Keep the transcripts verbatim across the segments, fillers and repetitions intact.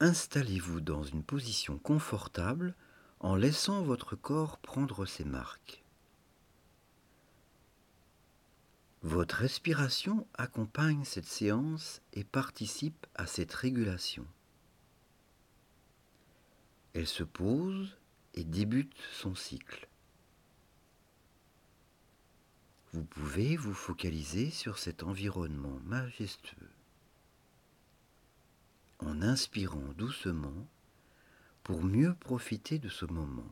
Installez-vous dans une position confortable en laissant votre corps prendre ses marques. Votre respiration accompagne cette séance et participe à cette régulation. Elle se pose et débute son cycle. Vous pouvez vous focaliser sur cet environnement majestueux. En inspirant doucement pour mieux profiter de ce moment.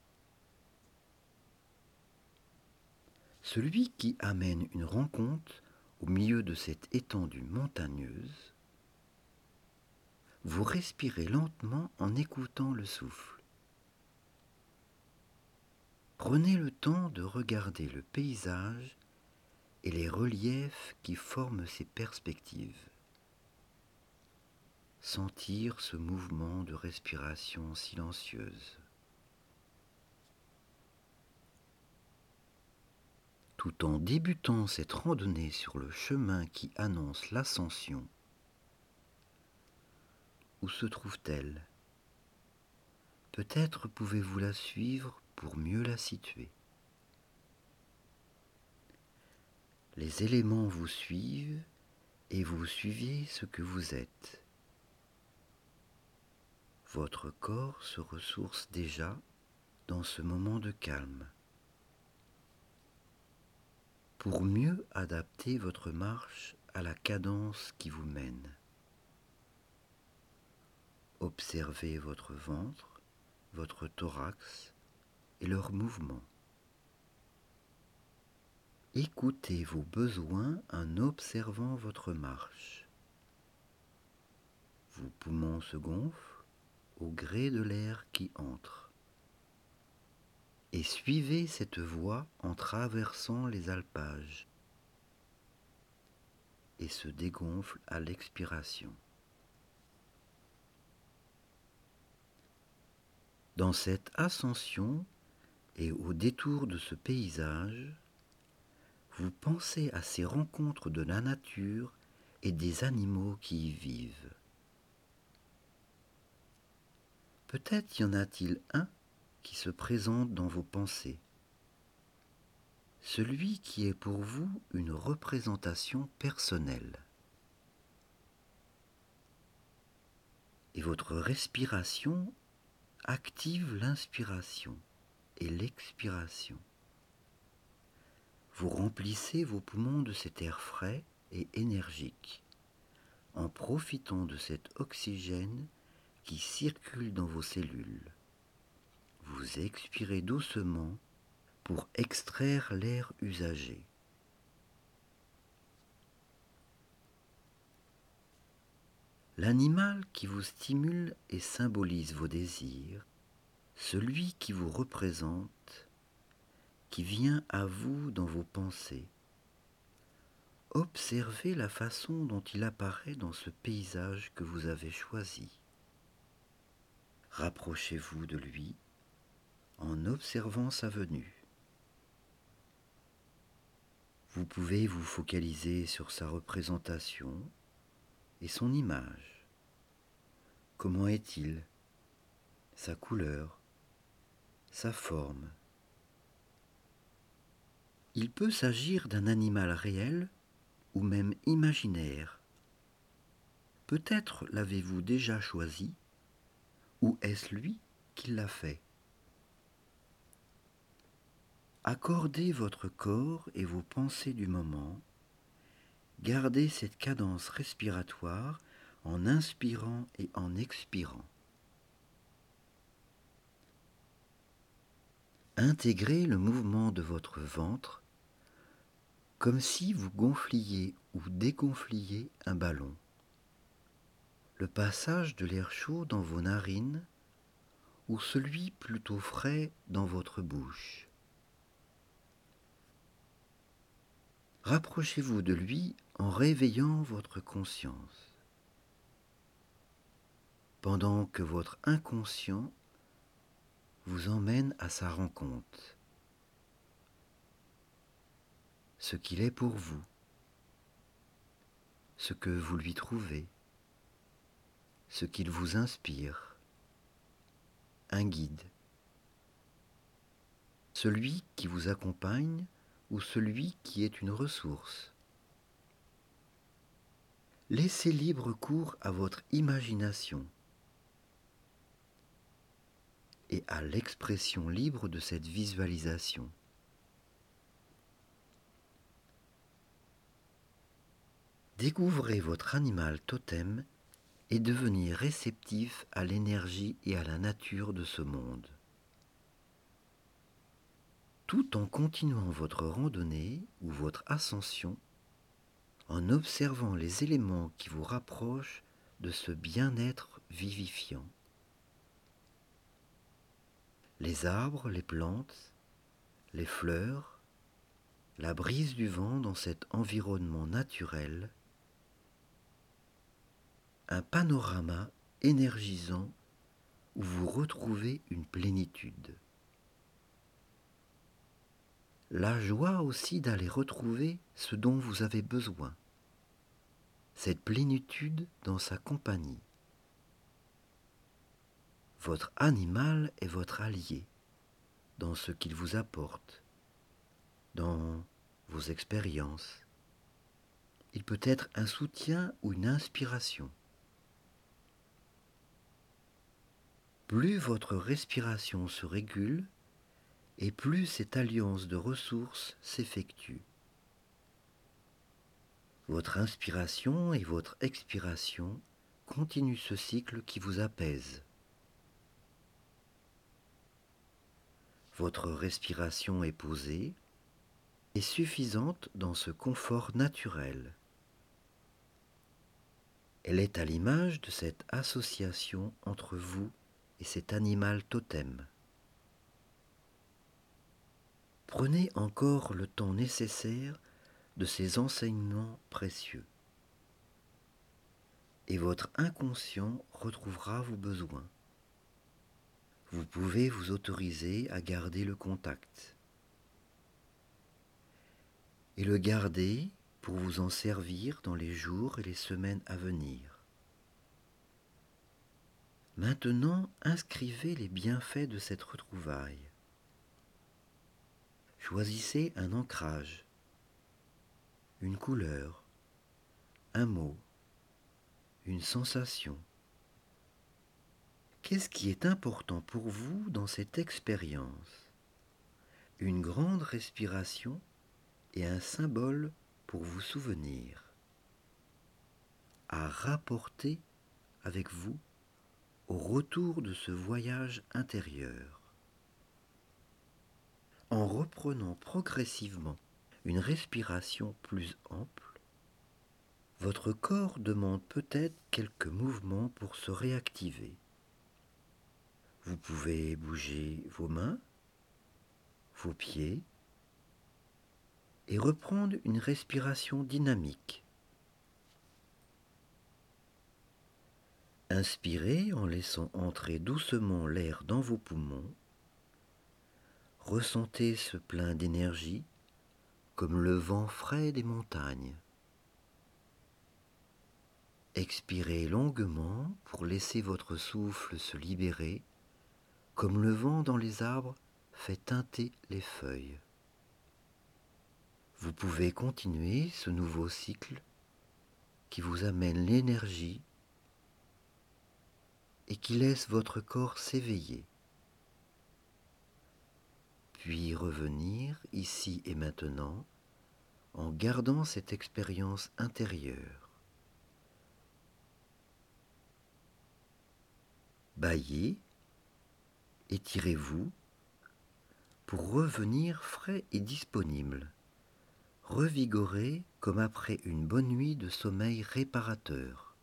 Celui qui amène une rencontre au milieu de cette étendue montagneuse, vous respirez lentement en écoutant le souffle. Prenez le temps de regarder le paysage et les reliefs qui forment ces perspectives. Sentir ce mouvement de respiration silencieuse. Tout en débutant cette randonnée sur le chemin qui annonce l'ascension, où se trouve-t-elle? Peut-être pouvez-vous la suivre pour mieux la situer. Les éléments vous suivent et vous suivez ce que vous êtes. Votre corps se ressource déjà dans ce moment de calme. Pour mieux adapter votre marche à la cadence qui vous mène. Observez votre ventre, votre thorax et leurs mouvements. Écoutez vos besoins en observant votre marche. Vos poumons se gonflent au gré de l'air qui entre. Et suivez cette voie en traversant les alpages et se dégonfle à l'expiration. Dans cette ascension et au détour de ce paysage, vous pensez à ces rencontres de la nature et des animaux qui y vivent. Peut-être y en a-t-il un qui se présente dans vos pensées, celui qui est pour vous une représentation personnelle. Et votre respiration active l'inspiration et l'expiration. Vous remplissez vos poumons de cet air frais et énergique, en profitant de cet oxygène qui circule dans vos cellules. Vous expirez doucement pour extraire l'air usagé. L'animal qui vous stimule et symbolise vos désirs, celui qui vous représente, qui vient à vous dans vos pensées. Observez la façon dont il apparaît dans ce paysage que vous avez choisi. Rapprochez-vous de lui en observant sa venue. Vous pouvez vous focaliser sur sa représentation et son image. Comment est-il? Sa couleur, sa forme. Il peut s'agir d'un animal réel ou même imaginaire. Peut-être l'avez-vous déjà choisi, ou est-ce lui qui l'a fait? Accordez votre corps et vos pensées du moment. Gardez cette cadence respiratoire en inspirant et en expirant. Intégrez le mouvement de votre ventre comme si vous gonfliez ou dégonfliez un ballon. Le passage de l'air chaud dans vos narines ou celui plutôt frais dans votre bouche. Rapprochez-vous de lui en réveillant votre conscience, pendant que votre inconscient vous emmène à sa rencontre, ce qu'il est pour vous, ce que vous lui trouvez, ce qu'il vous inspire, un guide, celui qui vous accompagne ou celui qui est une ressource. Laissez libre cours à votre imagination et à l'expression libre de cette visualisation. Découvrez votre animal totem et devenez réceptif à l'énergie et à la nature de ce monde. Tout en continuant votre randonnée ou votre ascension, en observant les éléments qui vous rapprochent de ce bien-être vivifiant. Les arbres, les plantes, les fleurs, la brise du vent dans cet environnement naturel, un panorama énergisant où vous retrouvez une plénitude. La joie aussi d'aller retrouver ce dont vous avez besoin, cette plénitude dans sa compagnie. Votre animal est votre allié dans ce qu'il vous apporte, dans vos expériences. Il peut être un soutien ou une inspiration. Plus votre respiration se régule, et plus cette alliance de ressources s'effectue. Votre inspiration et votre expiration continuent ce cycle qui vous apaise. Votre respiration est posée et suffisante dans ce confort naturel. Elle est à l'image de cette association entre vous et cet animal totem. Prenez encore le temps nécessaire de ces enseignements précieux, et votre inconscient retrouvera vos besoins. Vous pouvez vous autoriser à garder le contact, et le garder pour vous en servir dans les jours et les semaines à venir. Maintenant, inscrivez les bienfaits de cette retrouvaille. Choisissez un ancrage, une couleur, un mot, une sensation. Qu'est-ce qui est important pour vous dans cette expérience? Une grande respiration et un symbole pour vous souvenir, à rapporter avec vous au retour de ce voyage intérieur. En reprenant progressivement une respiration plus ample, votre corps demande peut-être quelques mouvements pour se réactiver. Vous pouvez bouger vos mains, vos pieds, et reprendre une respiration dynamique. Inspirez en laissant entrer doucement l'air dans vos poumons. Ressentez ce plein d'énergie comme le vent frais des montagnes. Expirez longuement pour laisser votre souffle se libérer comme le vent dans les arbres fait teinter les feuilles. Vous pouvez continuer ce nouveau cycle qui vous amène l'énergie et qui laisse votre corps s'éveiller. Puis revenir ici et maintenant en gardant cette expérience intérieure. Bâillez, étirez-vous pour revenir frais et disponible, revigoré comme après une bonne nuit de sommeil réparateur.